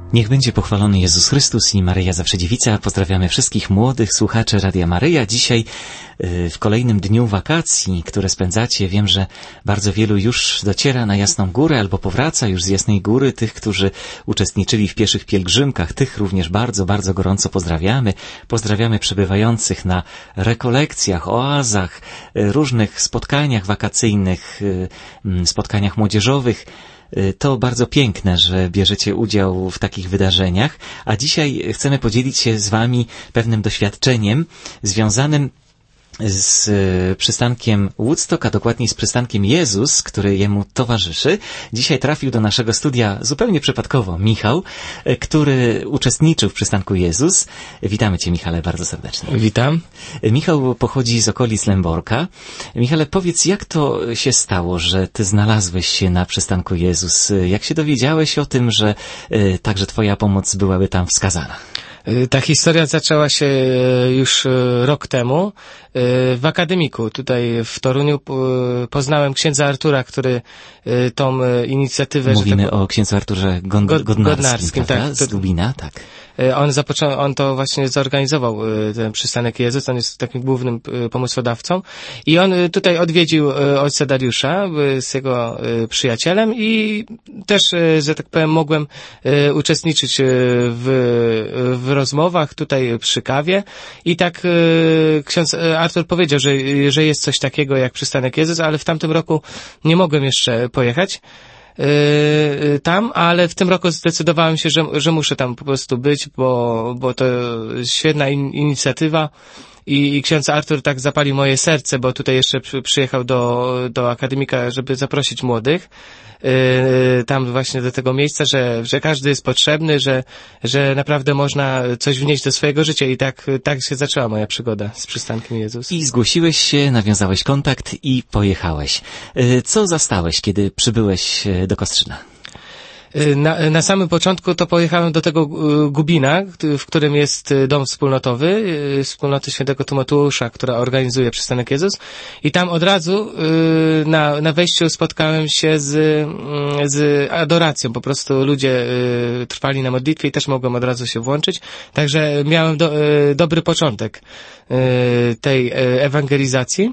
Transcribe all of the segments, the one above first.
Niech będzie pochwalony Jezus Chrystus i Maryja Zawsze Dziewica. Pozdrawiamy wszystkich młodych słuchaczy Radia Maryja. Dzisiaj w kolejnym dniu wakacji, które spędzacie, wiem, że bardzo wielu już dociera na Jasną Górę albo powraca już z Jasnej Góry. Tych, którzy uczestniczyli w pieszych pielgrzymkach, tych również bardzo, bardzo gorąco pozdrawiamy. Pozdrawiamy przebywających na rekolekcjach, oazach, różnych spotkaniach wakacyjnych, spotkaniach młodzieżowych. To bardzo piękne, że bierzecie udział w takich wydarzeniach, a dzisiaj chcemy podzielić się z Wami pewnym doświadczeniem związanym z przystankiem Woodstock, a dokładniej z przystankiem Jezus, który jemu towarzyszy. Dzisiaj trafił do naszego studia zupełnie przypadkowo Michał, który uczestniczył w przystanku Jezus. Witamy Cię, Michale, bardzo serdecznie. Witam. Michał pochodzi z okolic Lęborka. Michale, powiedz, jak to się stało, że Ty znalazłeś się na przystanku Jezus? Jak się dowiedziałeś o tym, że także Twoja pomoc byłaby tam wskazana? Ta historia zaczęła się już rok temu w akademiku. Tutaj w Toruniu poznałem księdza Artura, który tą inicjatywę... Mówimy o księdzu Arturze Godnarskim, tak? Z Lubina, tak. On to właśnie zorganizował, ten przystanek Jezus, on jest takim głównym pomysłodawcą i on tutaj odwiedził ojca Dariusza z jego przyjacielem i też, że tak powiem, mogłem uczestniczyć w rozmowach tutaj przy kawie i tak ksiądz Artur powiedział, że jest coś takiego jak przystanek Jezus, ale w tamtym roku nie mogłem jeszcze pojechać tam, ale w tym roku zdecydowałem się, że muszę tam po prostu być, bo to świetna inicjatywa i ksiądz Artur tak zapalił moje serce, bo tutaj jeszcze przyjechał do akademika, żeby zaprosić młodych tam właśnie do tego miejsca, że każdy jest potrzebny, że naprawdę można coś wnieść do swojego życia i tak się zaczęła moja przygoda z przystankiem Jezus. I zgłosiłeś się, nawiązałeś kontakt i pojechałeś. Co zastałeś, kiedy przybyłeś do Kostrzyna? Na samym początku to pojechałem do tego Gubina, w którym jest dom wspólnotowy, wspólnoty świętego Tymoteusza, która organizuje przystanek Jezus i tam od razu na wejściu spotkałem się z adoracją, po prostu ludzie trwali na modlitwie i też mogłem od razu się włączyć, także miałem dobry początek tej ewangelizacji.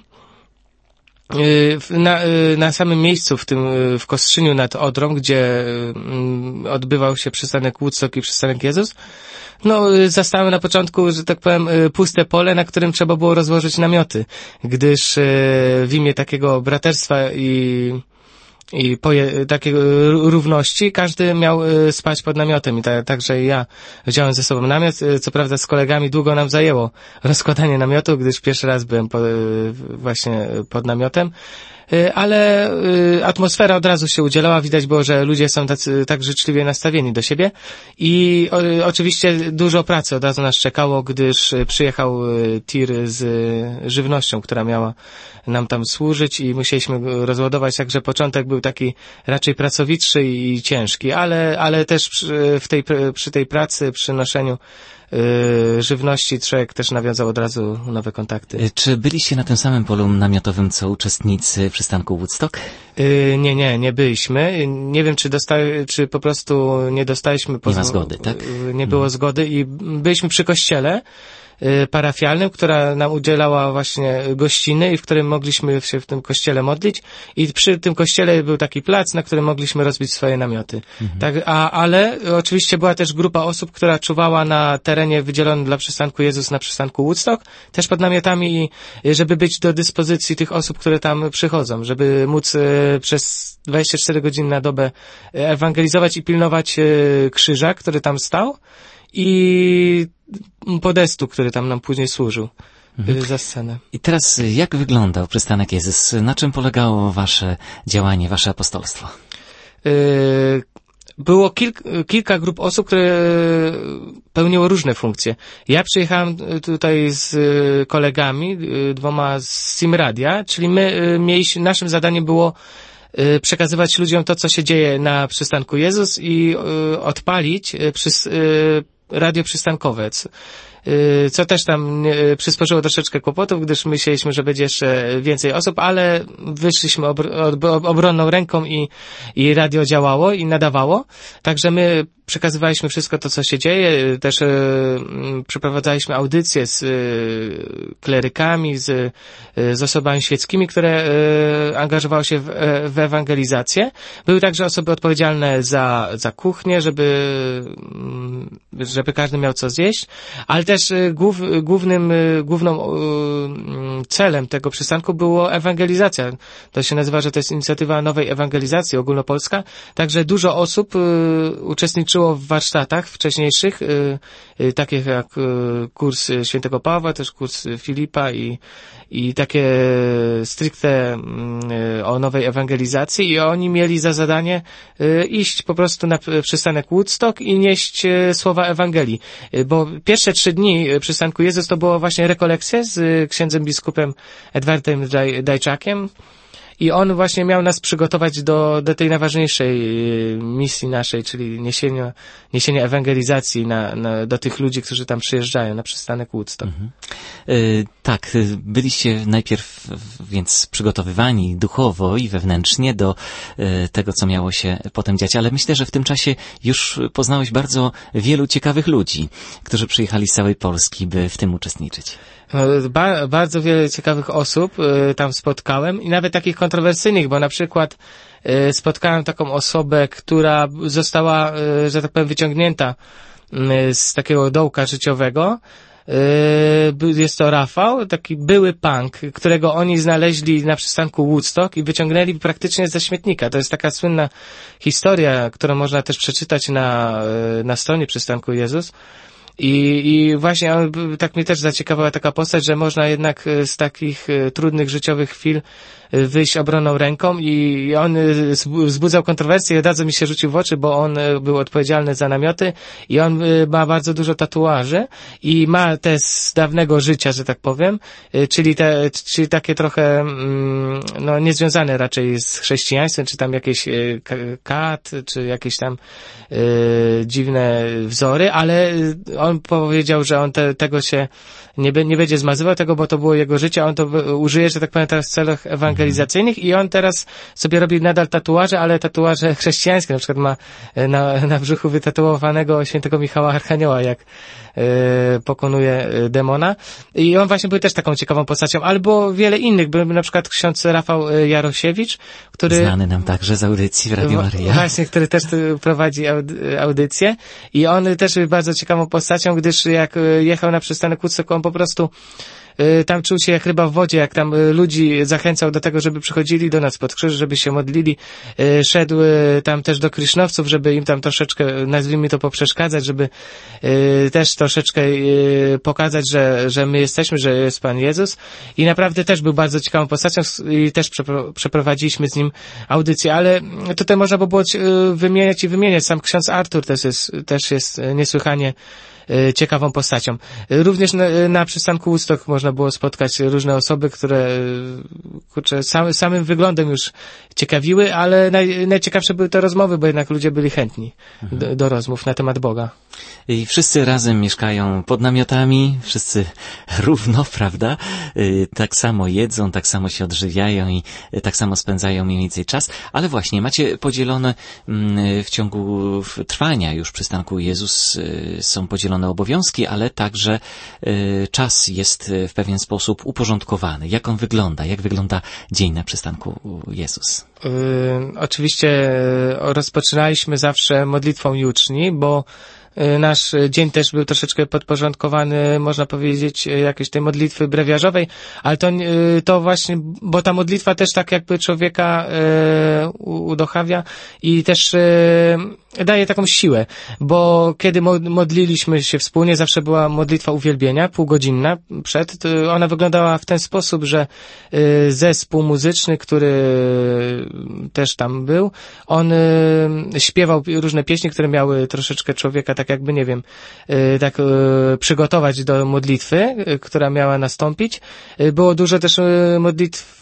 Na samym miejscu w Kostrzyniu nad Odrą, gdzie odbywał się przystanek Woodstock i przystanek Jezus, zastałem na początku, że tak powiem, puste pole, na którym trzeba było rozłożyć namioty, gdyż w imię takiego braterstwa i takiej równości każdy miał spać pod namiotem i także ja wziąłem ze sobą namiot. Co prawda z kolegami długo nam zajęło rozkładanie namiotu, gdyż pierwszy raz byłem właśnie pod namiotem, ale atmosfera od razu się udzielała, widać było, że ludzie są tak życzliwie nastawieni do siebie i oczywiście dużo pracy od razu nas czekało, gdyż przyjechał tir z żywnością, która miała nam tam służyć i musieliśmy rozładować, także początek był taki raczej pracowitszy i ciężki, ale też przy tej pracy, przy noszeniu żywności człowiek też nawiązał od razu nowe kontakty. Czy byliście na tym samym polu namiotowym, co uczestnicy przystanku Woodstock? Nie byliśmy. Nie wiem, czy po prostu nie dostaliśmy... Nie ma zgody, tak? Nie było zgody i byliśmy przy kościele parafialnym, która nam udzielała właśnie gościny i w którym mogliśmy się w tym kościele modlić i przy tym kościele był taki plac, na którym mogliśmy rozbić swoje namioty. Tak, ale oczywiście była też grupa osób, która czuwała na terenie wydzielonym dla przystanku Jezus na przystanku Woodstock, też pod namiotami i żeby być do dyspozycji tych osób, które tam przychodzą, żeby móc przez 24 godziny na dobę ewangelizować i pilnować krzyża, który tam stał i podestu, który tam nam później służył za scenę. I teraz jak wyglądał przystanek Jezus? Na czym polegało wasze działanie, wasze apostolstwo? Było kilka grup osób, które pełniło różne funkcje. Ja przyjechałem tutaj z kolegami, dwoma z Sim Radia, czyli naszym zadaniem było przekazywać ludziom to, co się dzieje na przystanku Jezus i odpalić radio przystankowe, co też tam przysporzyło troszeczkę kłopotów, gdyż myśleliśmy, że będzie jeszcze więcej osób, ale wyszliśmy obronną ręką i radio działało i nadawało. Także my przekazywaliśmy wszystko to, co się dzieje, też przeprowadzaliśmy audycje z klerykami, z osobami świeckimi, które angażowały się w ewangelizację. Były także osoby odpowiedzialne za kuchnię, żeby każdy miał co zjeść, ale też główną celem tego przystanku było ewangelizacja. To się nazywa, że to jest inicjatywa nowej ewangelizacji ogólnopolska. Także dużo osób uczestniczyło w warsztatach wcześniejszych, takich jak kurs świętego Pawła, też kurs Filipa i takie stricte o nowej ewangelizacji, i oni mieli za zadanie iść po prostu na przystanek Woodstock i nieść słowa Ewangelii. Bo pierwsze 3 dni przystanku Jezus to było właśnie rekolekcje z księdzem biskupem Edwardem Dajczakiem. I on właśnie miał nas przygotować do tej najważniejszej misji naszej, czyli niesienia ewangelizacji do tych ludzi, którzy tam przyjeżdżają na przystanek Woodstock. Tak, byliście najpierw więc przygotowywani duchowo i wewnętrznie do tego, co miało się potem dziać, ale myślę, że w tym czasie już poznałeś bardzo wielu ciekawych ludzi, którzy przyjechali z całej Polski, by w tym uczestniczyć. Bardzo wiele ciekawych osób tam spotkałem i nawet takich kontrowersyjnych, bo na przykład spotkałem taką osobę, która została, że tak powiem, wyciągnięta z takiego dołka życiowego. Jest to Rafał, taki były punk, którego oni znaleźli na przystanku Woodstock i wyciągnęli praktycznie ze śmietnika. To jest taka słynna historia, którą można też przeczytać na stronie przystanku Jezus. I właśnie tak mnie też zaciekawała taka postać, że można jednak z takich trudnych życiowych chwil wyjść obronną ręką, i on wzbudzał kontrowersje, od razu mi się rzucił w oczy, bo on był odpowiedzialny za namioty i on ma bardzo dużo tatuaży i ma te z dawnego życia, że tak powiem, czyli takie trochę no niezwiązane raczej z chrześcijaństwem, czy tam jakieś kat, czy jakieś tam dziwne wzory, ale on powiedział, że on tego się nie będzie zmazywał tego, bo to było jego życie, on to użyje, że tak powiem, teraz w celach ewangelizacyjnych, i on teraz sobie robi nadal tatuaże, ale tatuaże chrześcijańskie, na przykład ma na brzuchu wytatuowanego świętego Michała Archanioła, jak pokonuje demona, i on właśnie był też taką ciekawą postacią, albo wiele innych, był na przykład ksiądz Rafał Jarosiewicz, który... Znany nam także z audycji w Radiu Maryja. Właśnie, który też prowadzi audycję, i on też był bardzo ciekawą postacią, gdyż jak jechał na przystanek Woodstock, on po prostu tam czuł się jak ryba w wodzie, jak tam ludzi zachęcał do tego, żeby przychodzili do nas pod krzyż, żeby się modlili. Szedł tam też do krisznowców, żeby im tam troszeczkę, nazwijmy to, poprzeszkadzać, żeby też troszeczkę pokazać, że my jesteśmy, że jest Pan Jezus. I naprawdę też był bardzo ciekawą postacią i też przeprowadziliśmy z nim audycję, ale tutaj można by było wymieniać. Sam ksiądz Artur też jest niesłychanie ciekawą postacią. Również na przystanku Woodstock można było spotkać różne osoby, które samym wyglądem już ciekawiły, ale najciekawsze były te rozmowy, bo jednak ludzie byli chętni do rozmów na temat Boga. I wszyscy razem mieszkają pod namiotami, wszyscy równo, prawda? Tak samo jedzą, tak samo się odżywiają i tak samo spędzają mniej więcej czas, ale właśnie macie podzielone w ciągu trwania już przystanku Jezus, są podzielone obowiązki, ale także czas jest w pewien sposób uporządkowany. Jak on wygląda? Jak wygląda dzień na przystanku Jezus? Oczywiście rozpoczynaliśmy zawsze modlitwą juczni, bo nasz dzień też był troszeczkę podporządkowany, można powiedzieć, jakiejś tej modlitwy brewiarzowej, ale to właśnie, bo ta modlitwa też tak jakby człowieka uduchawia i też daje taką siłę, bo kiedy modliliśmy się wspólnie, zawsze była modlitwa uwielbienia, półgodzinna przed. Ona wyglądała w ten sposób, że zespół muzyczny, który też tam był, on śpiewał różne pieśni, które miały troszeczkę człowieka tak jakby, nie wiem, tak przygotować do modlitwy, która miała nastąpić. Było dużo też modlitw,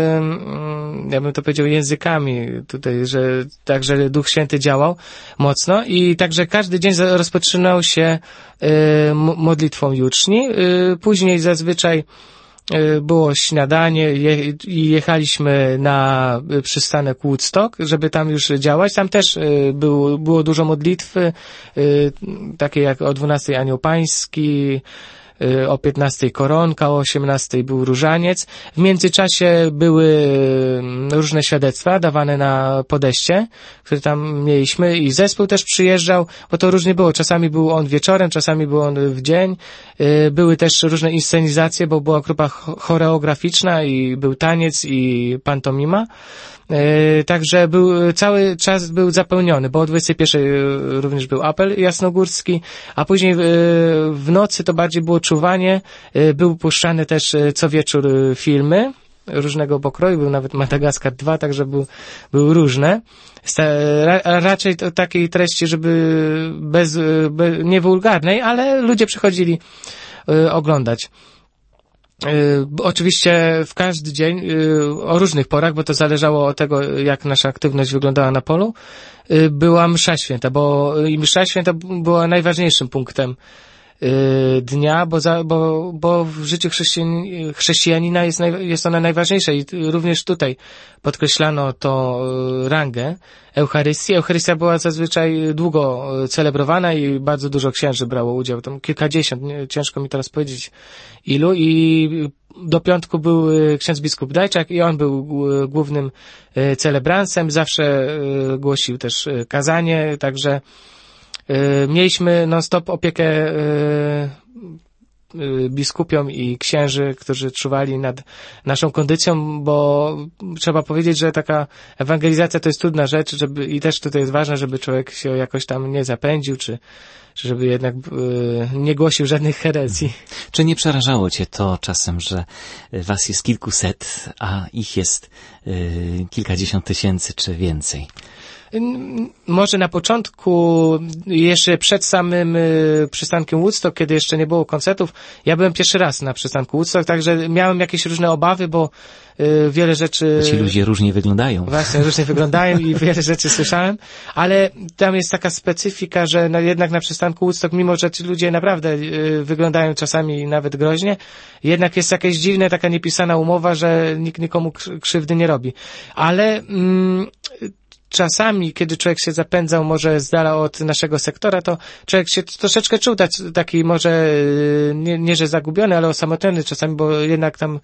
ja bym to powiedział, językami tutaj, że także Duch Święty działał mocno i także każdy dzień rozpoczynał się modlitwą juczni. Później zazwyczaj było śniadanie i jechaliśmy na przystanek Woodstock, żeby tam już działać. Tam też było dużo modlitwy, takie jak o 12 Anioł Pański, o 15 koronka, o 18 był różaniec. W międzyczasie były różne świadectwa dawane na podejście, które tam mieliśmy i zespół też przyjeżdżał, bo to różnie było. Czasami był on wieczorem, czasami był on w dzień. Były też różne inscenizacje, bo była grupa choreograficzna i był taniec i pantomima. Także cały czas był zapełniony, bo o 21 również był apel jasnogórski, a później w nocy to bardziej było czuwanie, był puszczany też co wieczór filmy różnego pokroju, był nawet Madagaskar 2, także były różne. Raczej to takiej treści, żeby nie wulgarnej, ale ludzie przychodzili oglądać. Oczywiście w każdy dzień, o różnych porach, bo to zależało od tego, jak nasza aktywność wyglądała na polu, była msza święta, bo msza święta była najważniejszym punktem dnia, bo w życiu chrześcijanina jest ona najważniejsza i również tutaj podkreślano to rangę Eucharystii. Eucharystia była zazwyczaj długo celebrowana i bardzo dużo księży brało udział, tam kilkadziesiąt, ciężko mi teraz powiedzieć ilu, i do piątku był ksiądz biskup Dajczak i on był głównym celebransem, zawsze głosił też kazanie, także mieliśmy non-stop opiekę biskupiom i księży, którzy czuwali nad naszą kondycją, bo trzeba powiedzieć, że taka ewangelizacja to jest trudna rzecz, i też tutaj jest ważne, żeby człowiek się jakoś tam nie zapędził, czy żeby jednak nie głosił żadnych herezji. Czy nie przerażało cię to czasem, że was jest kilkuset, a ich jest kilkadziesiąt tysięcy czy więcej? Może na początku, jeszcze przed samym przystankiem Woodstock, kiedy jeszcze nie było koncertów, ja byłem pierwszy raz na przystanku Woodstock, także miałem jakieś różne obawy, bo wiele rzeczy... Ci ludzie różnie wyglądają. Właśnie, różnie wyglądają i wiele rzeczy słyszałem, ale tam jest taka specyfika, że jednak na przystanku Woodstock, mimo że ci ludzie naprawdę wyglądają czasami nawet groźnie, jednak jest jakaś dziwna, taka niepisana umowa, że nikt nikomu krzywdy nie robi. Ale... czasami, kiedy człowiek się zapędzał może z dala od naszego sektora, to człowiek się troszeczkę czuł taki może nie że zagubiony, ale osamotniony czasami, bo jednak tam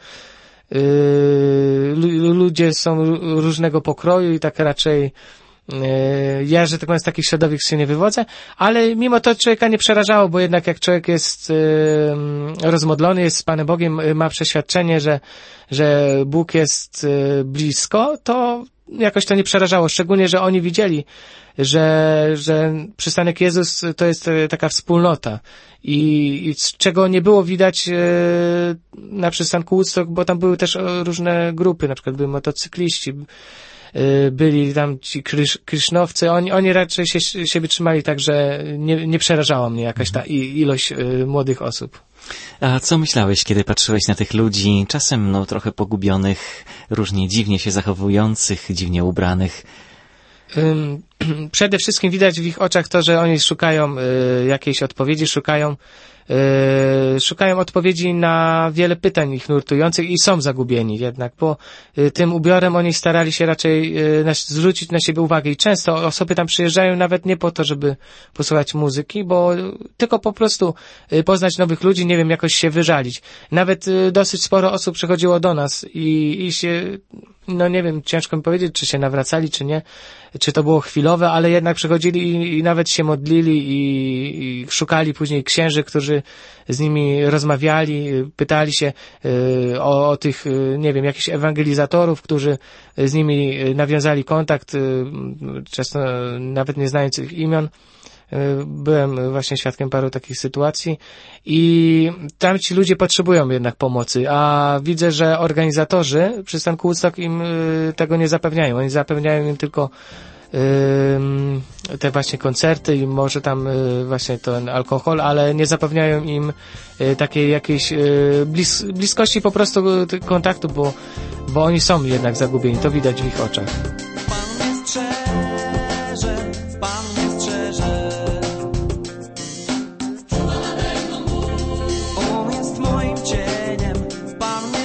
ludzie są różnego pokroju i tak raczej ja, że tak powiem, z takich środowisk się nie wywodzę, ale mimo to człowieka nie przerażało, bo jednak jak człowiek jest rozmodlony, jest z Panem Bogiem, ma przeświadczenie, że Bóg jest blisko, to jakoś to nie przerażało, szczególnie, że oni widzieli, że przystanek Jezus to jest taka wspólnota i czego nie było widać na przystanku Woodstock, bo tam były też różne grupy, na przykład byli motocykliści, byli tam ci krisznowcy, oni raczej siebie trzymali tak, że nie przerażała mnie jakaś ta ilość młodych osób. A co myślałeś, kiedy patrzyłeś na tych ludzi, czasem trochę pogubionych, różnie dziwnie się zachowujących, dziwnie ubranych? Przede wszystkim widać w ich oczach to, że oni szukają jakiejś odpowiedzi, szukają odpowiedzi na wiele pytań ich nurtujących i są zagubieni jednak, bo tym ubiorem oni starali się raczej zwrócić na siebie uwagę i często osoby tam przyjeżdżają nawet nie po to, żeby posłuchać muzyki, bo tylko po prostu poznać nowych ludzi, nie wiem, jakoś się wyżalić. Nawet dosyć sporo osób przychodziło do nas i się, nie wiem, ciężko mi powiedzieć, czy się nawracali, czy nie, czy to było chwilowe, ale jednak przychodzili i nawet się modlili i szukali później księży, którzy z nimi rozmawiali, pytali się o tych, nie wiem, jakichś ewangelizatorów, którzy z nimi nawiązali kontakt, często nawet nie znając ich imion. Byłem właśnie świadkiem paru takich sytuacji i tam ci ludzie potrzebują jednak pomocy, a widzę, że organizatorzy przystanku Woodstock im tego nie zapewniają. Oni zapewniają im tylko te właśnie koncerty i może tam właśnie ten alkohol, ale nie zapewniają im takiej jakiejś bliskości, po prostu kontaktu, bo oni są jednak zagubieni, to widać w ich oczach. Pan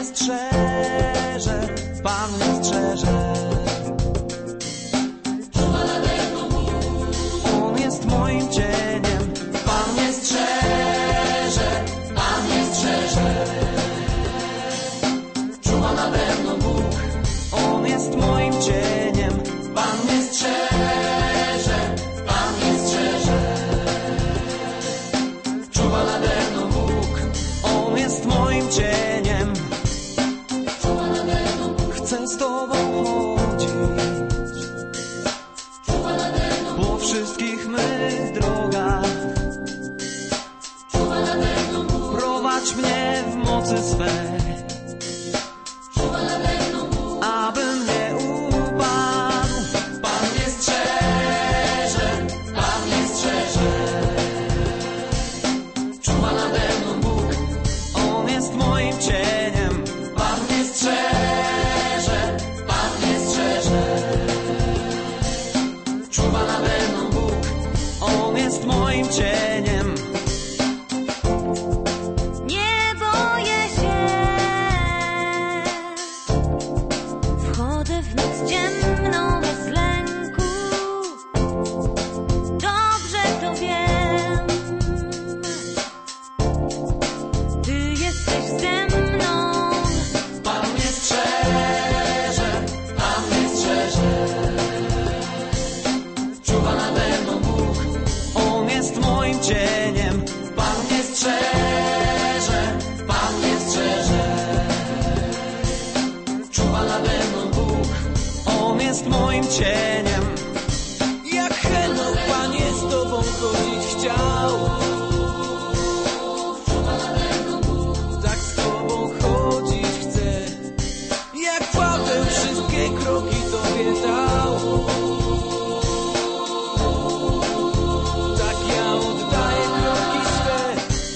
droga. Prowadź mnie w mocy swej, abym nie upadł. Pan mnie strzeże, Pan mnie strzeże. Czuwa nade mną Bóg, On jest moim cieniem. Pan mnie strzeże, Pan mnie strzeże. Czuwa nade mną Bóg, On jest moim cieniem. Nie boję się, wchodzę w noc ciemną bez lęku. Dobrze to wiem, Ty jesteś ze mną. Pan mnie strzeże, Pan mnie strzeże. Czuwa nade mną Bóg, On jest moim cieniem. Pan mnie strzeże, Pan mnie strzeże. Czuwa nade mną Bóg, On jest moim cieniem. Jak Henok, Panie, z Tobą chodzić chciał. Tak z Tobą chodzić chcę. Jak Paweł wszystkie kroki Tobie dał. Tak ja oddaję kroki swe.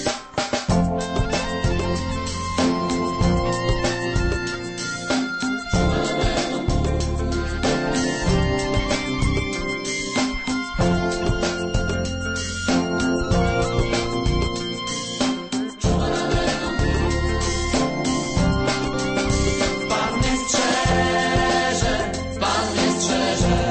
Pan mnie strzeże, Pan mnie strzeże.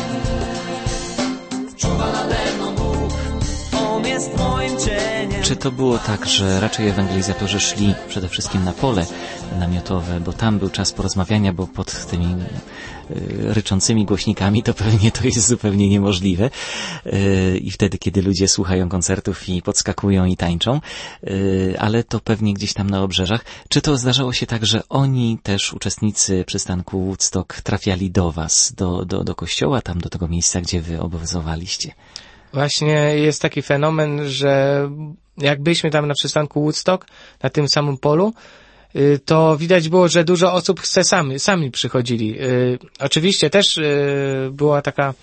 Czuwa nade mną Bóg, On jest moim cieniem. Czy to było tak, że raczej ewangelizatorzy szli przede wszystkim na pole namiotowe, bo tam był czas porozmawiania, bo pod tymi ryczącymi głośnikami to pewnie to jest zupełnie niemożliwe i wtedy, kiedy ludzie słuchają koncertów i podskakują i tańczą, ale to pewnie gdzieś tam na obrzeżach. Czy to zdarzało się tak, że oni też, uczestnicy przystanku Woodstock, trafiali do was, do kościoła, tam do tego miejsca, gdzie wy obowiązowaliście? Właśnie jest taki fenomen, że jak byliśmy tam na przystanku Woodstock, na tym samym polu, to widać było, że dużo osób chce sami przychodzili. Oczywiście też była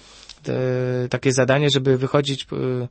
takie zadanie, żeby wychodzić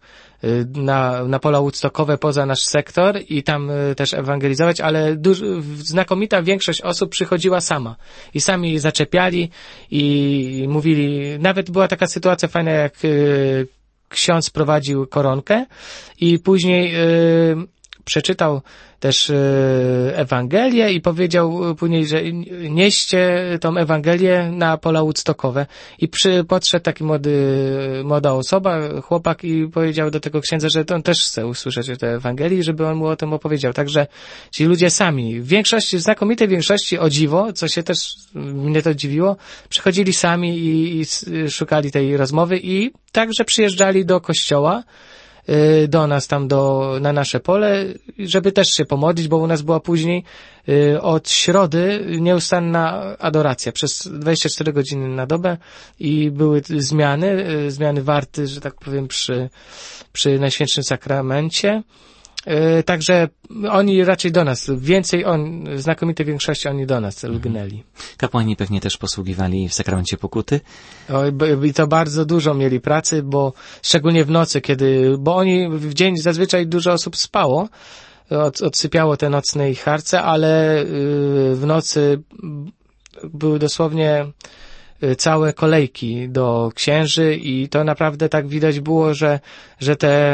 na pola woodstockowe poza nasz sektor i tam też ewangelizować, ale znakomita większość osób przychodziła sama i sami zaczepiali i mówili, nawet była taka sytuacja fajna, jak ksiądz prowadził koronkę i później przeczytał też Ewangelię i powiedział później, że nieście tą Ewangelię na pola woodstockowe i podszedł taki młoda osoba, chłopak i powiedział do tego księdza, że on też chce usłyszeć o tej Ewangelii, żeby on mu o tym opowiedział. Także ci ludzie sami, w znakomitej większości, o dziwo, co się też mnie to dziwiło, przychodzili sami i szukali tej rozmowy i także przyjeżdżali do kościoła, do nas tam na nasze pole, żeby też się pomodlić, bo u nas była później od środy nieustanna adoracja przez 24 godziny na dobę i były zmiany warty, że tak powiem, przy Najświętszym Sakramencie. Także oni raczej do nas, w znakomitej większości oni do nas lgnęli. Kapłani pewnie też posługiwali w sakramencie pokuty? I to bardzo dużo mieli pracy, bo szczególnie w nocy, bo oni w dzień zazwyczaj dużo osób spało, odsypiało te nocne ich harce, ale w nocy były dosłownie całe kolejki do księży i to naprawdę tak widać było, że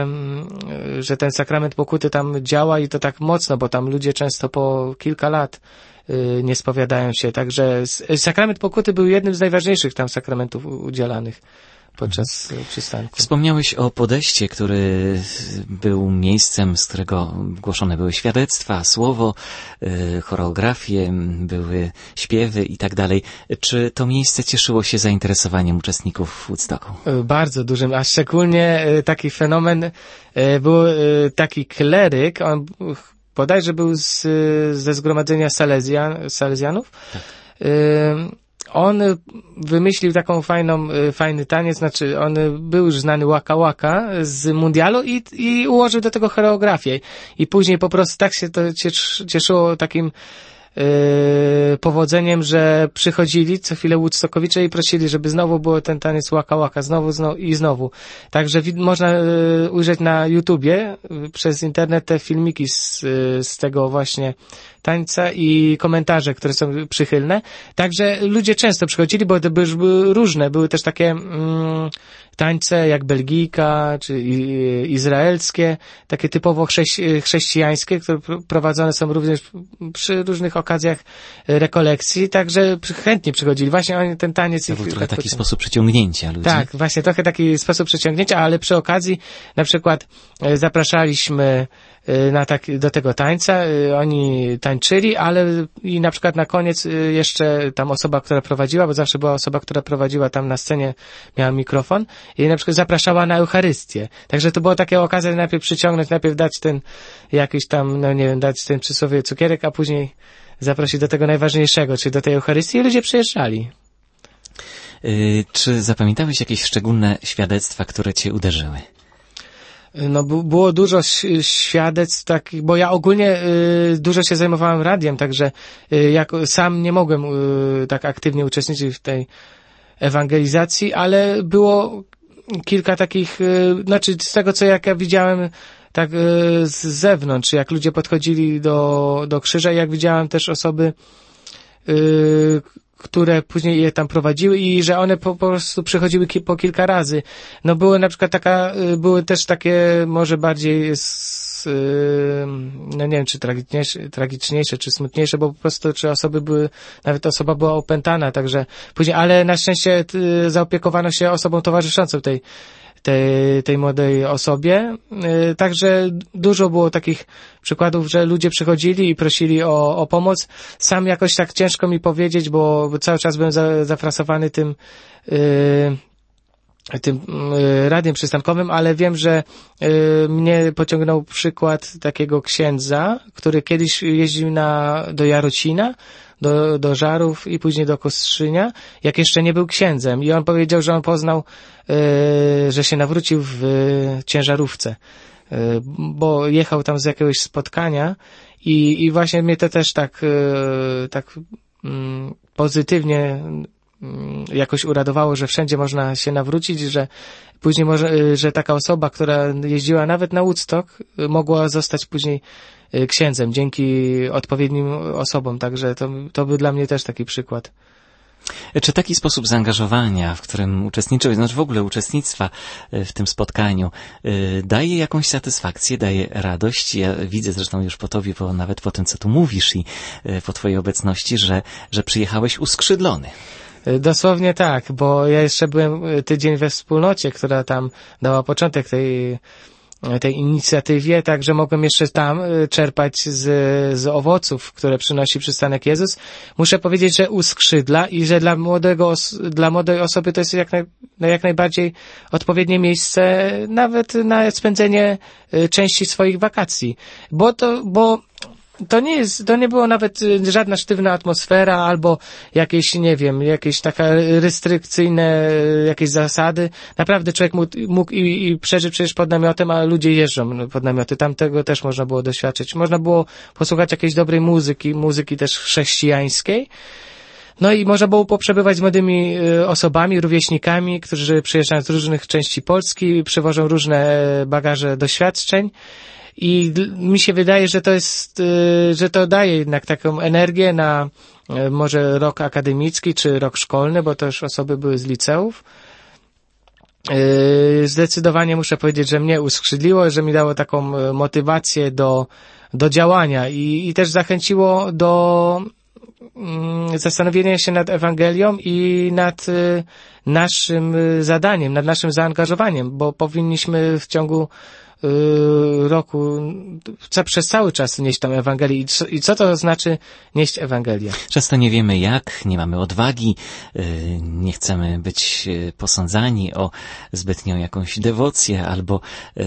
ten sakrament pokuty tam działa i to tak mocno, bo tam ludzie często po kilka lat nie spowiadają się. Także sakrament pokuty był jednym z najważniejszych tam sakramentów udzielanych podczas przystanku. Wspomniałeś o podejście, który był miejscem, z którego głoszone były świadectwa, słowo, choreografie, były śpiewy i tak dalej. Czy to miejsce cieszyło się zainteresowaniem uczestników Woodstocku? Bardzo dużym, a szczególnie taki fenomen był taki kleryk, on bodajże był ze zgromadzenia Salezjanów. Tak. on wymyślił taką fajny taniec, znaczy on był już znany Waka Waka z mundialu i ułożył do tego choreografię. I później po prostu tak się to cieszyło takim powodzeniem, że przychodzili co chwilę Woodstockowicze i prosili, żeby znowu było ten taniec Waka Waka, znowu i znowu. Także można ujrzeć na YouTubie przez internet te filmiki z tego właśnie tańca i komentarze, które są przychylne. Także ludzie często przychodzili, bo to były różne. Były też takie tańce jak Belgijka, czy izraelskie, takie typowo chrześcijańskie, które prowadzone są również przy różnych okazjach rekolekcji, także chętnie przychodzili. Właśnie oni ten taniec... To był trochę taki sposób przyciągnięcia ludzi. Tak, właśnie trochę taki sposób przyciągnięcia, ale przy okazji na przykład zapraszaliśmy do tego tańca, oni tańczyli, ale i na przykład na koniec jeszcze tam osoba, która prowadziła, bo zawsze była osoba, która prowadziła tam na scenie, miała mikrofon i na przykład zapraszała na Eucharystię. Także to była taka okazja najpierw przyciągnąć, najpierw dać ten jakiś tam, no nie wiem, dać ten przysłowiowy cukierek, a później zaprosić do tego najważniejszego, czyli do tej Eucharystii i ludzie przyjeżdżali. Czy zapamiętałeś jakieś szczególne świadectwa, które cię uderzyły? No, było dużo świadectw takich, bo ja ogólnie dużo się zajmowałem radiem, także sam nie mogłem tak aktywnie uczestniczyć w tej ewangelizacji, ale było kilka takich, znaczy z tego, co ja widziałem tak z zewnątrz, jak ludzie podchodzili do krzyża, jak widziałem też osoby, które później je tam prowadziły i że one po prostu przychodziły po kilka razy. No były na przykład były też takie może bardziej no nie wiem, czy tragiczniejsze, czy smutniejsze, bo po prostu, czy osoby były, nawet osoba była opętana, także później, ale na szczęście zaopiekowano się osobą towarzyszącą tej młodej osobie. Także dużo było takich przykładów, że ludzie przychodzili i prosili o pomoc. Sam jakoś tak ciężko mi powiedzieć, bo cały czas byłem zafrasowany tym radiem przystankowym, ale wiem, że mnie pociągnął przykład takiego księdza, który kiedyś jeździł do Jarocina, do Żarów i później do Kostrzynia, jak jeszcze nie był księdzem. I on powiedział, że on poznał, że się nawrócił w ciężarówce, bo jechał tam z jakiegoś spotkania i właśnie mnie to też tak pozytywnie jakoś uradowało, że wszędzie można się nawrócić, że później że taka osoba, która jeździła nawet na Woodstock, mogła zostać później księdzem dzięki odpowiednim osobom, także to był dla mnie też taki przykład. Czy taki sposób zaangażowania, w którym uczestniczyłeś, znaczy w ogóle uczestnictwa w tym spotkaniu, daje jakąś satysfakcję, daje radość? Ja widzę zresztą już po tobie, nawet po tym, co tu mówisz i po twojej obecności, że przyjechałeś uskrzydlony. Dosłownie tak, bo ja jeszcze byłem tydzień we wspólnocie, która tam dała początek tej inicjatywie, także mogłem jeszcze tam czerpać z owoców, które przynosi przystanek Jezus. Muszę powiedzieć, że uskrzydla i że dla młodej osoby to jest jak najbardziej odpowiednie miejsce nawet na spędzenie części swoich wakacji. Bo to nie było nawet żadna sztywna atmosfera albo jakieś, nie wiem, jakieś taka restrykcyjne jakieś zasady. Naprawdę człowiek mógł i przeżyć przecież pod namiotem, a ludzie jeżdżą pod namioty. Tam tego też można było doświadczyć. Można było posłuchać jakiejś dobrej muzyki też chrześcijańskiej. No i można było poprzebywać z młodymi osobami, rówieśnikami, którzy przyjeżdżają z różnych części Polski, przywożą różne bagaże doświadczeń. I mi się wydaje, że to daje jednak taką energię na może rok akademicki, czy rok szkolny, bo też osoby były z liceów. Zdecydowanie muszę powiedzieć, że mnie uskrzydliło, że mi dało taką motywację do działania i też zachęciło do zastanowienia się nad Ewangelią i nad naszym zadaniem, nad naszym zaangażowaniem, bo powinniśmy w ciągu roku, przez cały czas nieść tą Ewangelię i co to znaczy nieść Ewangelię. Często nie wiemy jak, nie mamy odwagi, nie chcemy być posądzani o zbytnią jakąś dewocję albo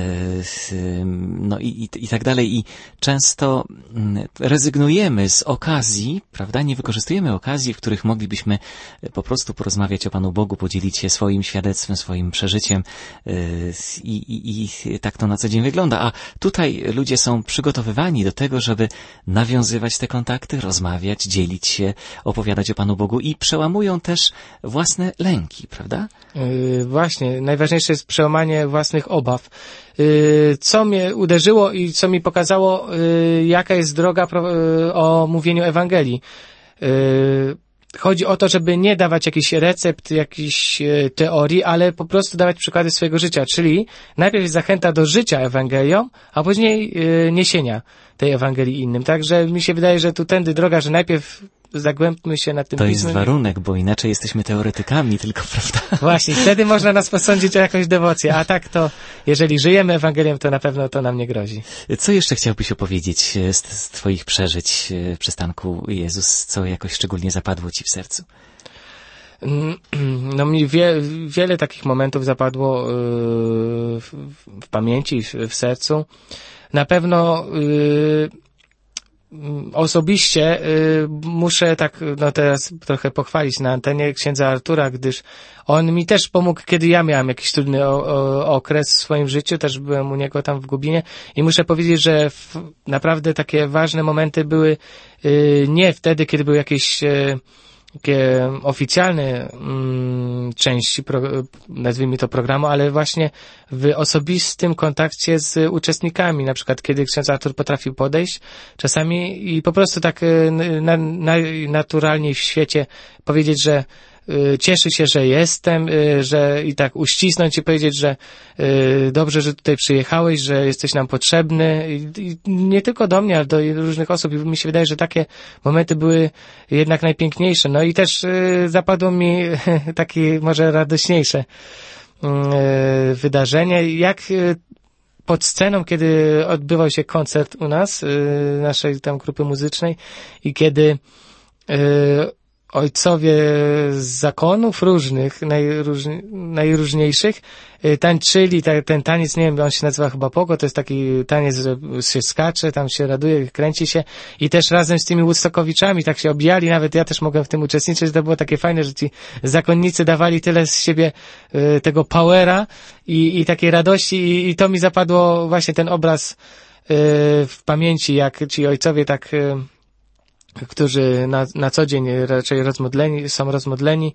no i tak dalej i często rezygnujemy z okazji, prawda, nie wykorzystujemy okazji, w których moglibyśmy po prostu porozmawiać o Panu Bogu, podzielić się swoim świadectwem, swoim przeżyciem i tak to na co dzień wygląda. A tutaj ludzie są przygotowywani do tego, żeby nawiązywać te kontakty, rozmawiać, dzielić się, opowiadać o Panu Bogu i przełamują też własne lęki, prawda? Właśnie, najważniejsze jest przełamanie własnych obaw. Co mnie uderzyło i co mi pokazało, jaka jest droga o mówieniu Ewangelii. Chodzi o to, żeby nie dawać jakichś recept, jakichś teorii, ale po prostu dawać przykłady swojego życia. Czyli najpierw jest zachęta do życia Ewangelią, a później niesienia tej Ewangelii innym. Także mi się wydaje, że tu tędy droga, że najpierw zagłębmy się nad tym To pismem. jest warunek, bo inaczej jesteśmy teoretykami tylko, prawda? Właśnie, wtedy można nas posądzić o jakąś dewocję, a tak to, jeżeli żyjemy Ewangelią, to na pewno to nam nie grozi. Co jeszcze chciałbyś opowiedzieć z Twoich przeżyć w przystanku Jezus, co jakoś szczególnie zapadło Ci w sercu? No mi wiele takich momentów zapadło w pamięci, w sercu. Na pewno osobiście muszę tak, no teraz trochę pochwalić na antenie księdza Artura, gdyż on mi też pomógł, kiedy ja miałem jakiś trudny okres w swoim życiu, też byłem u niego tam w Gubinie i muszę powiedzieć, że naprawdę takie ważne momenty były nie wtedy, kiedy były jakieś takie oficjalne części, nazwijmy to programu, ale właśnie w osobistym kontakcie z uczestnikami, na przykład kiedy ksiądz Artur potrafił podejść czasami i po prostu tak najnaturalniej w świecie powiedzieć, że cieszy się, że jestem, że i tak uścisnąć i powiedzieć, że dobrze, że tutaj przyjechałeś, że jesteś nam potrzebny i nie tylko do mnie, ale do różnych osób i mi się wydaje, że takie momenty były jednak najpiękniejsze. No i też zapadło mi takie może radośniejsze wydarzenie, jak pod sceną, kiedy odbywał się koncert u nas, naszej tam grupy muzycznej i kiedy ojcowie z zakonów różnych, najróżniejszych, tańczyli ten taniec, nie wiem, on się nazywa chyba pogo, to jest taki taniec, że się skacze, tam się raduje, kręci się i też razem z tymi Woodstockowiczami tak się obijali, nawet ja też mogłem w tym uczestniczyć, to było takie fajne, że ci zakonnicy dawali tyle z siebie tego powera i takiej radości i to mi zapadło właśnie ten obraz w pamięci, jak ci ojcowie tak którzy na co dzień raczej są rozmodleni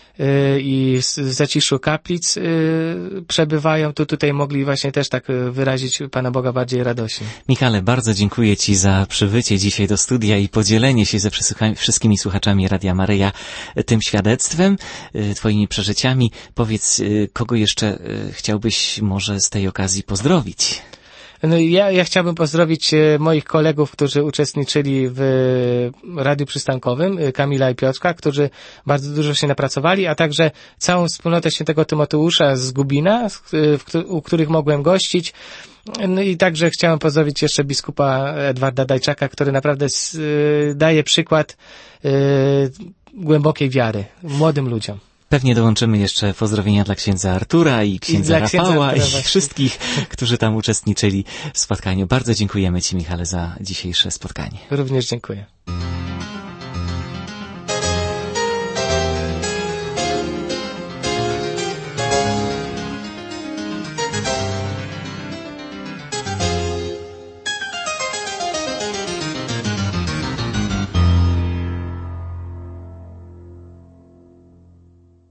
i w zaciszu kaplic przebywają, to tutaj mogli właśnie też tak wyrazić Pana Boga bardziej radośnie. Michale, bardzo dziękuję Ci za przybycie dzisiaj do studia i podzielenie się ze wszystkimi słuchaczami Radia Maryja tym świadectwem, Twoimi przeżyciami. Powiedz, kogo jeszcze chciałbyś może z tej okazji pozdrowić? No ja chciałbym pozdrowić moich kolegów, którzy uczestniczyli w Radiu Przystankowym, Kamila i Piotrka, którzy bardzo dużo się napracowali, a także całą wspólnotę świętego Tymoteusza z Gubina, u których mogłem gościć. No i także chciałem pozdrowić jeszcze biskupa Edwarda Dajczaka, który naprawdę daje przykład głębokiej wiary młodym ludziom. Pewnie dołączymy jeszcze pozdrowienia dla księdza Artura i księdza Rafała i wszystkich, którzy tam uczestniczyli w spotkaniu. Bardzo dziękujemy Ci, Michale, za dzisiejsze spotkanie. Również dziękuję.